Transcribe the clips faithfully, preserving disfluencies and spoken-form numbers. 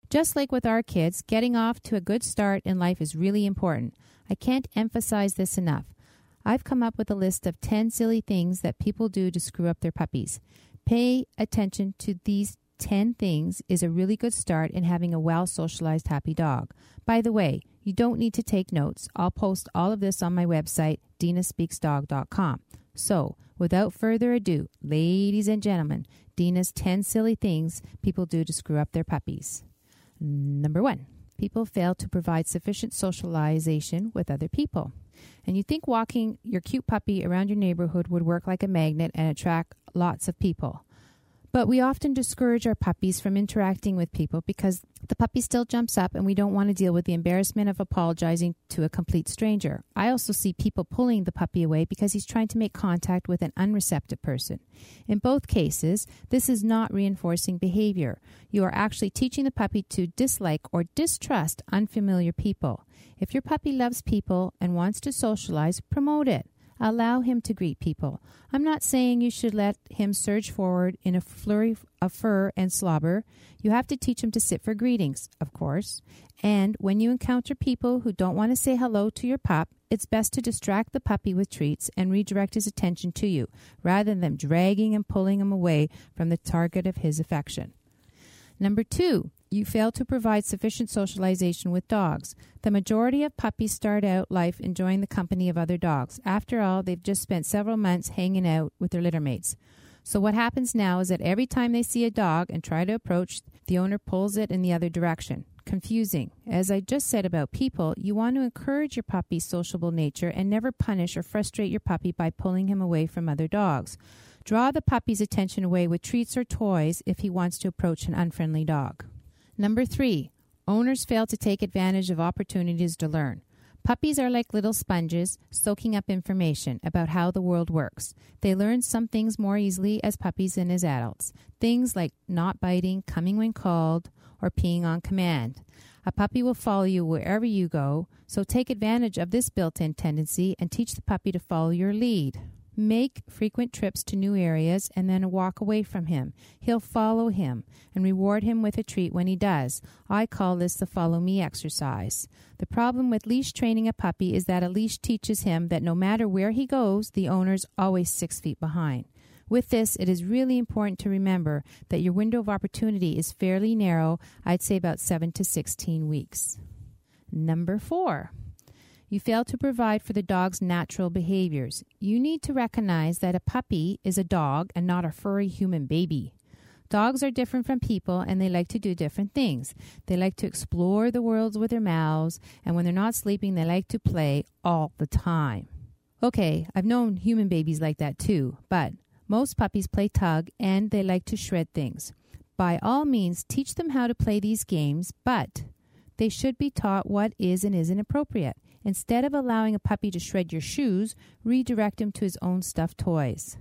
Just like with our kids, getting off to a good start in life is really important. I can't emphasize this enough. I've come up with a list of ten silly things that people do to screw up their puppies. Pay attention to these ten things is a really good start in having a well-socialized, happy dog. By the way, you don't need to take notes. I'll post all of this on my website, dina speaks dog dot com. So, without further ado, ladies and gentlemen, Dina's ten silly things people do to screw up their puppies. Number one, people fail to provide sufficient socialization with other people. And you think walking your cute puppy around your neighborhood would work like a magnet and attract lots of people. But we often discourage our puppies from interacting with people because the puppy still jumps up and we don't want to deal with the embarrassment of apologizing to a complete stranger. I also see people pulling the puppy away because he's trying to make contact with an unreceptive person. In both cases, this is not reinforcing behavior. You are actually teaching the puppy to dislike or distrust unfamiliar people. If your puppy loves people and wants to socialize, promote it. Allow him to greet people. I'm not saying you should let him surge forward in a flurry of fur and slobber. You have to teach him to sit for greetings, of course. And when you encounter people who don't want to say hello to your pup, it's best to distract the puppy with treats and redirect his attention to you, rather than dragging and pulling him away from the target of his affection. Number two, you fail to provide sufficient socialization with dogs. The majority of puppies start out life enjoying the company of other dogs. After all, they've just spent several months hanging out with their litter mates. So what happens now is that every time they see a dog and try to approach, the owner pulls it in the other direction. Confusing. As I just said about people, you want to encourage your puppy's sociable nature and never punish or frustrate your puppy by pulling him away from other dogs. Draw the puppy's attention away with treats or toys if he wants to approach an unfriendly dog. Number three, owners fail to take advantage of opportunities to learn. Puppies are like little sponges, soaking up information about how the world works. They learn some things more easily as puppies than as adults. Things like not biting, coming when called, or peeing on command. A puppy will follow you wherever you go, so take advantage of this built-in tendency and teach the puppy to follow your lead. Make frequent trips to new areas and then walk away from him. He'll follow him and reward him with a treat when he does. I call this the follow me exercise. The problem with leash training a puppy is that a leash teaches him that no matter where he goes, the owner's always six feet behind. With this, it is really important to remember that your window of opportunity is fairly narrow, I'd say about seven to sixteen weeks. Number four. You fail to provide for the dog's natural behaviors. You need to recognize that a puppy is a dog and not a furry human baby. Dogs are different from people and they like to do different things. They like to explore the world with their mouths, and when they're not sleeping, they like to play all the time. Okay, I've known human babies like that too, but most puppies play tug and they like to shred things. By all means, teach them how to play these games, but they should be taught what is and isn't appropriate. Instead of allowing a puppy to shred your shoes, redirect him to his own stuffed toys.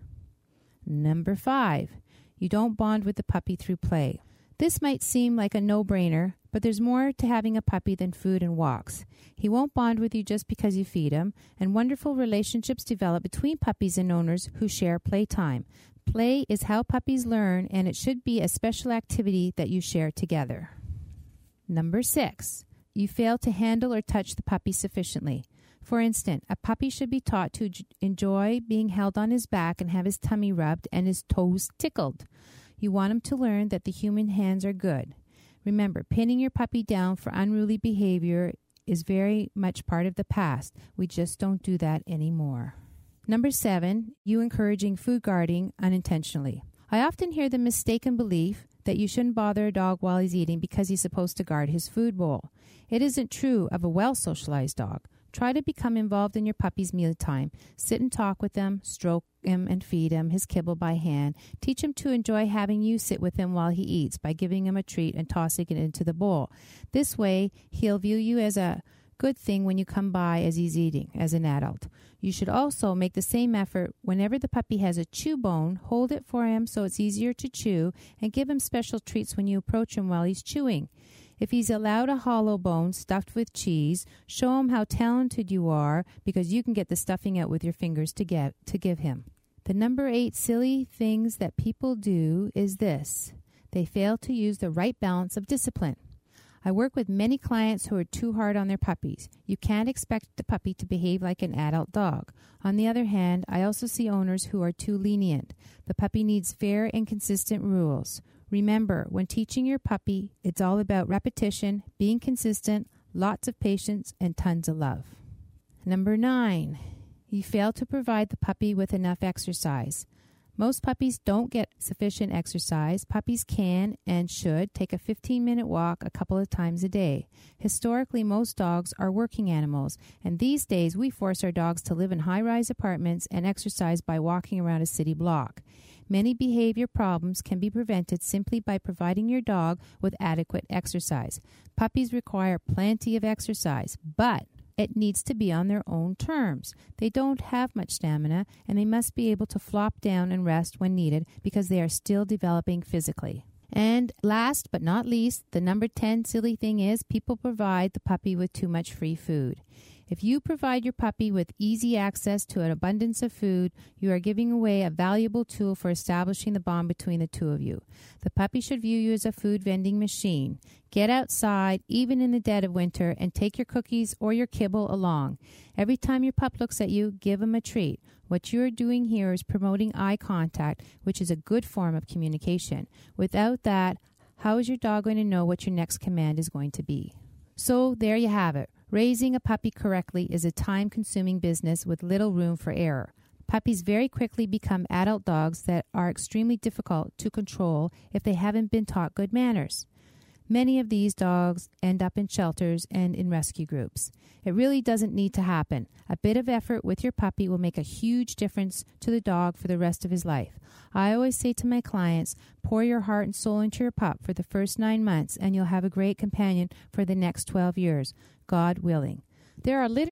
Number five, you don't bond with the puppy through play. This might seem like a no-brainer, but there's more to having a puppy than food and walks. He won't bond with you just because you feed him, and wonderful relationships develop between puppies and owners who share playtime. Play is how puppies learn, and it should be a special activity that you share together. Number six, you fail to handle or touch the puppy sufficiently. For instance, a puppy should be taught to j- enjoy being held on his back and have his tummy rubbed and his toes tickled. You want him to learn that the human hands are good. Remember, pinning your puppy down for unruly behavior is very much part of the past. We just don't do that anymore. Number seven, you encouraging food guarding unintentionally. I often hear the mistaken belief that you shouldn't bother a dog while he's eating because he's supposed to guard his food bowl. It isn't true of a well-socialized dog. Try to become involved in your puppy's mealtime. Sit and talk with him, stroke him and feed him his kibble by hand. Teach him to enjoy having you sit with him while he eats by giving him a treat and tossing it into the bowl. This way, he'll view you as a good thing when you come by as he's eating, as an adult. You should also make the same effort whenever the puppy has a chew bone. Hold it for him so it's easier to chew, and give him special treats when you approach him while he's chewing. If he's allowed a hollow bone stuffed with cheese, show him how talented you are because you can get the stuffing out with your fingers to get to give him. The number eight silly things that people do is this. They fail to use the right balance of discipline. I work with many clients who are too hard on their puppies. You can't expect the puppy to behave like an adult dog. On the other hand, I also see owners who are too lenient. The puppy needs fair and consistent rules. Remember, when teaching your puppy, it's all about repetition, being consistent, lots of patience, and tons of love. Number nine, you fail to provide the puppy with enough exercise. Most puppies don't get sufficient exercise. Puppies can and should take a fifteen-minute walk a couple of times a day. Historically, most dogs are working animals, and these days we force our dogs to live in high-rise apartments and exercise by walking around a city block. Many behavior problems can be prevented simply by providing your dog with adequate exercise. Puppies require plenty of exercise, but it needs to be on their own terms. They don't have much stamina, and they must be able to flop down and rest when needed because they are still developing physically. And last but not least, the number ten silly thing is people provide the puppy with too much free food. If you provide your puppy with easy access to an abundance of food, you are giving away a valuable tool for establishing the bond between the two of you. The puppy should view you as a food vending machine. Get outside, even in the dead of winter, and take your cookies or your kibble along. Every time your pup looks at you, give him a treat. What you are doing here is promoting eye contact, which is a good form of communication. Without that, how is your dog going to know what your next command is going to be? So there you have it. Raising a puppy correctly is a time-consuming business with little room for error. Puppies very quickly become adult dogs that are extremely difficult to control if they haven't been taught good manners. Many of these dogs end up in shelters and in rescue groups. It really doesn't need to happen. A bit of effort with your puppy will make a huge difference to the dog for the rest of his life. I always say to my clients, pour your heart and soul into your pup for the first nine months and you'll have a great companion for the next twelve years, God willing. There are literally